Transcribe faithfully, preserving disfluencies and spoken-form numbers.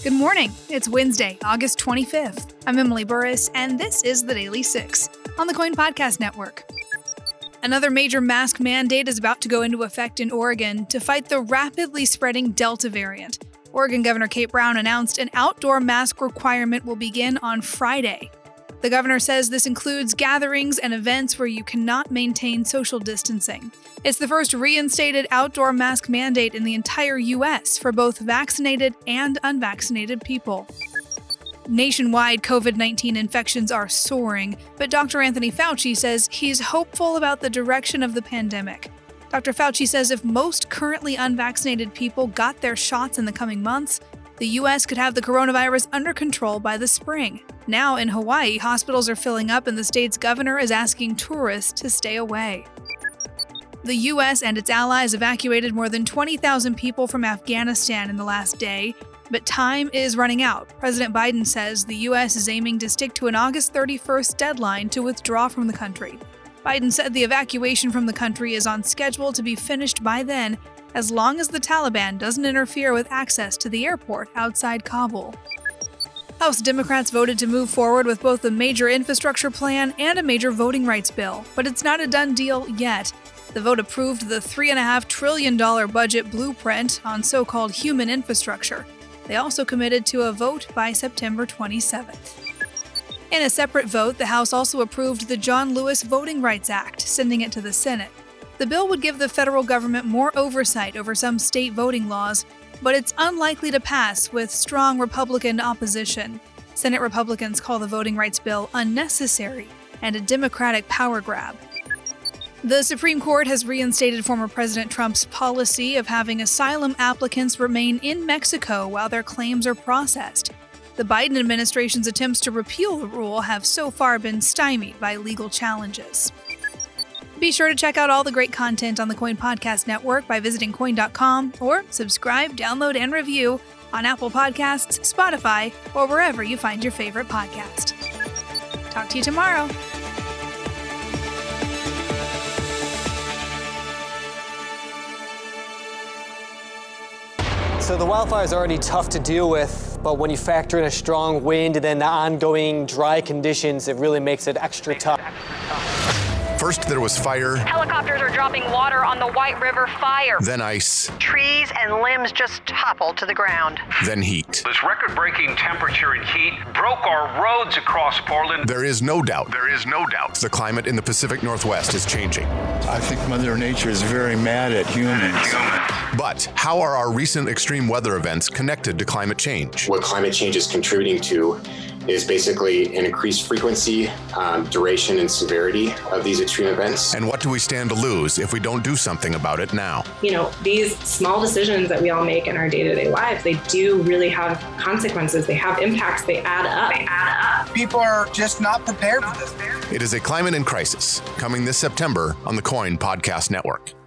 Good morning. It's Wednesday, August twenty-fifth. I'm Emily Burris, and this is the Daily Six on the Coin Podcast Network. Another major mask mandate is about to go into effect in Oregon to fight the rapidly spreading Delta variant. Oregon Governor Kate Brown announced an outdoor mask requirement will begin on Friday. The governor says this includes gatherings and events where you cannot maintain social distancing. It's the first reinstated outdoor mask mandate in the entire U S for both vaccinated and unvaccinated people. Nationwide, covid nineteen infections are soaring, but Doctor Anthony Fauci says he's hopeful about the direction of the pandemic. Doctor Fauci says if most currently unvaccinated people got their shots in the coming months, the U S could have the coronavirus under control by the spring. Now in Hawaii, hospitals are filling up and the state's governor is asking tourists to stay away. The U S and its allies evacuated more than twenty thousand people from Afghanistan in the last day, but time is running out. President Biden says the U S is aiming to stick to an August thirty-first deadline to withdraw from the country. Biden said the evacuation from the country is on schedule to be finished by then, as long as the Taliban doesn't interfere with access to the airport outside Kabul. House Democrats voted to move forward with both a major infrastructure plan and a major voting rights bill, but it's not a done deal yet. The vote approved the three point five trillion dollars budget blueprint on so-called human infrastructure. They also committed to a vote by September twenty-seventh. In a separate vote, the House also approved the John Lewis Voting Rights Act, sending it to the Senate. The bill would give the federal government more oversight over some state voting laws, but it's unlikely to pass with strong Republican opposition. Senate Republicans call the voting rights bill unnecessary and a Democratic power grab. The Supreme Court has reinstated former President Trump's policy of having asylum applicants remain in Mexico while their claims are processed. The Biden administration's attempts to repeal the rule have so far been stymied by legal challenges. Be sure to check out all the great content on the Coin Podcast Network by visiting coin dot com or subscribe, download, and review on Apple Podcasts, Spotify, or wherever you find your favorite podcast. Talk to you tomorrow. So the wildfire is already tough to deal with, but when you factor in a strong wind and then the ongoing dry conditions, it really makes it extra tough. First, there was fire. Helicopters are dropping water on the White River fire. Then ice. Trees and limbs just toppled to the ground. Then heat. This record-breaking temperature and heat broke our roads across Portland. There is no doubt. There is no doubt. The climate in the Pacific Northwest is changing. I think Mother Nature is very mad at humans. But how are our recent extreme weather events connected to climate change? What climate change is contributing to is basically an increased frequency, um, duration, and severity of these extreme events. And what do we stand to lose if we don't do something about it now? You know, these small decisions that we all make in our day-to-day lives, they do really have consequences. They have impacts. They add up. They add up. People are just not prepared for this. It is a climate in crisis, coming this September on the Coin Podcast Network.